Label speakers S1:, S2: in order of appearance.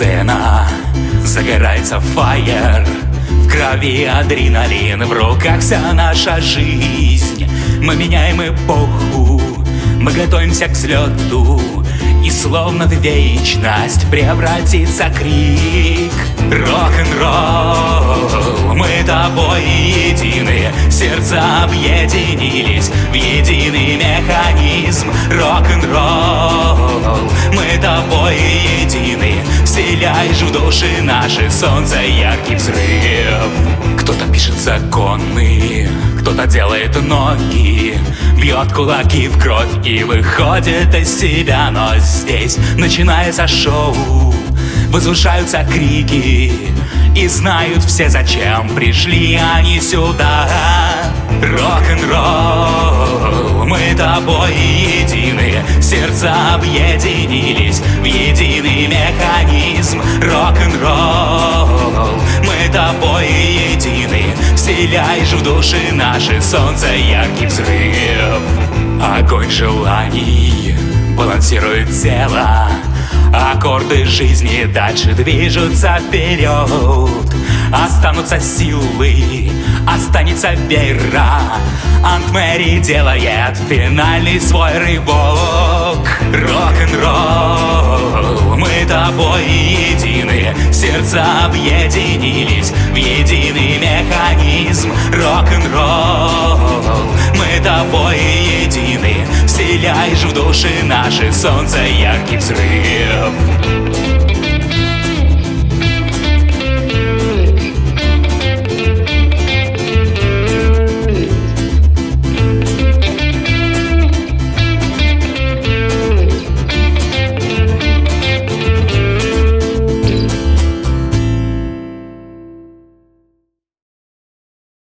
S1: сцена, загорается фаер, в крови адреналин, в руках вся наша жизнь. Мы меняем эпоху, мы готовимся к взлету, и словно в вечность превратится крик. Рок-н-ролл, мы тобой едины, сердца объединились в единый механизм. Рок-н-ролл, мы тобой едины, вселяешь в души наши солнце яркий взрыв. Кто-то пишет законы, кто-то делает ноги, бьет кулаки в кровь и выходит из себя. Но здесь начинается шоу, возвышаются крики, и знают все, зачем пришли они сюда. Рок-н-ролл, мы тобой едины, сердца объединились в единый механизм. Рок-н-ролл, мы тобой едины, вселяешь в души наши солнце яркий взрыв. Огонь желаний балансирует тело, аккорды жизни дальше движутся вперед. Останутся силы, останется вера. Ант Мэри делает финальный свой рывок. Рок-н-ролл, мы тобой едины, сердца объединились в единый механизм. Рок-н-ролл, мы тобой едины, вселяешь в души наши солнце яркий взрыв.